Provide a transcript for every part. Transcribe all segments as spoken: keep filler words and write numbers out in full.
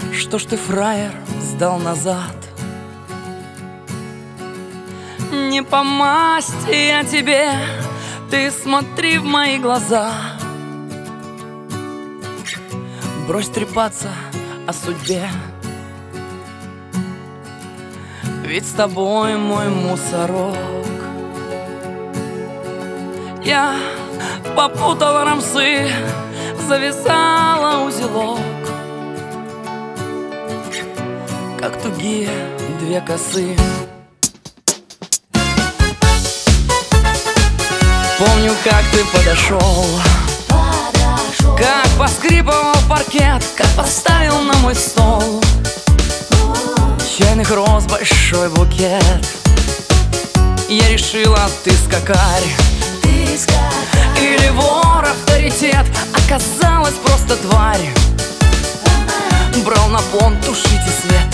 Что ж ты, фраер, сдал назад? Не по масти я тебе, ты смотри в мои глаза. Брось трепаться о судьбе, ведь с тобой мой мусорок. Я попутала рамсы, завязала узелок, как тугие две косы. Помню, как ты подошел, подошел. Как поскрипывал паркет, как поставил на мой стол чайных роз большой букет. Я решила, ты скакарь, ты скакарь. Или вор авторитет, оказалась просто тварь. Брал на понт, тушите свет.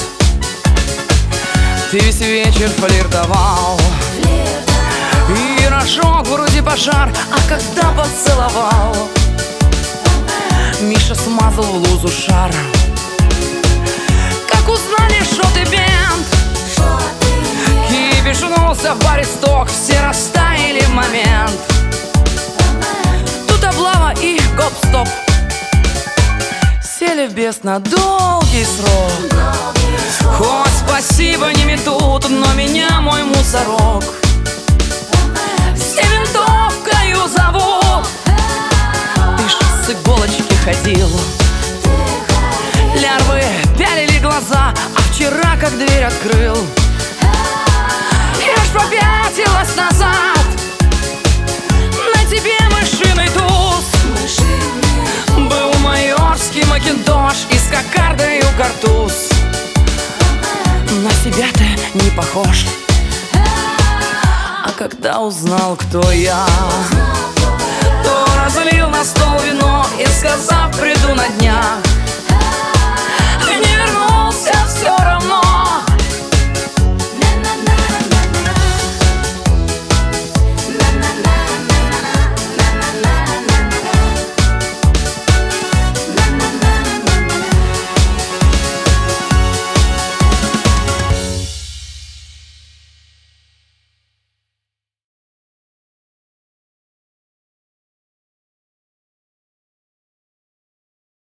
Ты весь вечер флиртовал, и рожок вроде пожар, а когда поцеловал, Миша смазал в лузу шар. Как узнали, что ты бенд, кипишнулся в баре сток, все растаяли в момент. Тут облава и гоп-стоп, сели в бес на долгий срок. Хоть спасибо не метут, но меня мой мусорок все винтовкою зовут. Ты ж с иголочки ходил, лярвы пялили глаза, а вчера как дверь открыл, я ж попятилась назад. На тебе мышиный туз, был майорский макинтош и с кокардою картуз. На себя ты не похож. А когда узнал, кто я, то разлил на стол вино и, сказав, приду на днях, не вернулся все равно.